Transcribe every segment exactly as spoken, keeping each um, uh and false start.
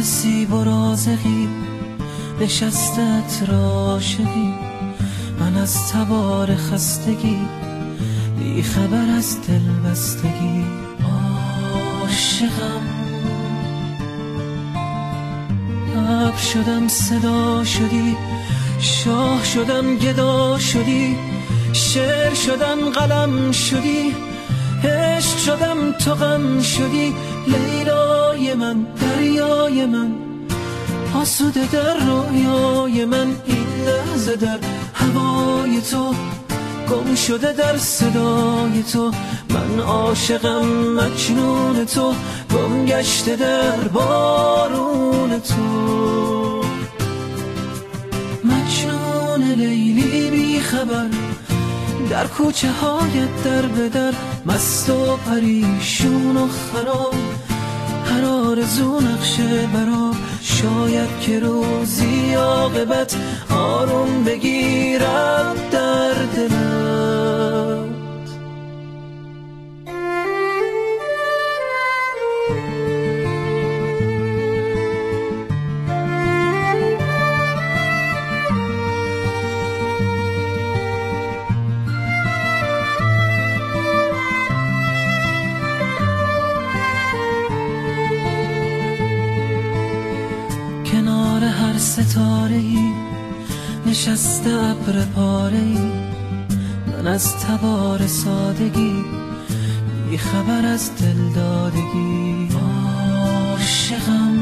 زیب و رازقی نشستت را عاشقی، من از تبار خستگی بی خبر از دل بستگی. عاشقم ابر شدم صدا شدی، شاه شدم گدا شدی، شعر شدم قلم شدی، عشق شدم تو غم شدی. لیلای من دریای من آسوده در رویای من، این لحظه در هوای تو گم شده در صدای تو. من عاشقم مجنون تو گم گشته در بارون تو. مجنون لیلی بی خبر در کوچه هایت در به در، مست و پریشون و خراب، هر آرزو نقشه برا. شاید که روزی عاقبت آروم بگیرد در دلت. کنار هر ستاره‌ای نشسته ابر پاره‌ای، من از تبار سادگی بی خبر از دل دادگی. عاشقم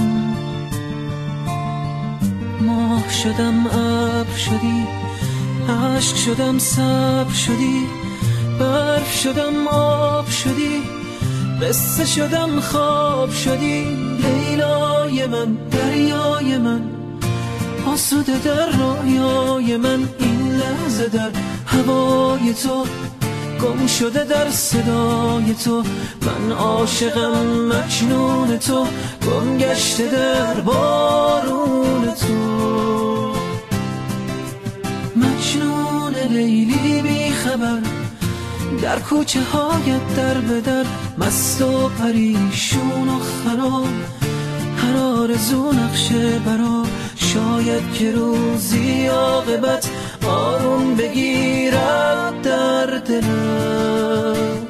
ماه شدم ابر شدی، عشق شدم صبر شدی، برف شدم آب شدی، قصه شدم خواب شدی. لیلای من دریای من آسوده در رویای من، این لحظه در هوای تو گم شده در صدای تو. من عاشقم مجنون تو گم گشته در بارون تو. مجنون لیلی بی خبر در کوچه هایت در به در، مست و پریشون و خراب، هر آرزو نقشه برا. شاید که روزی عاقبت آروم بگیرد در دلت.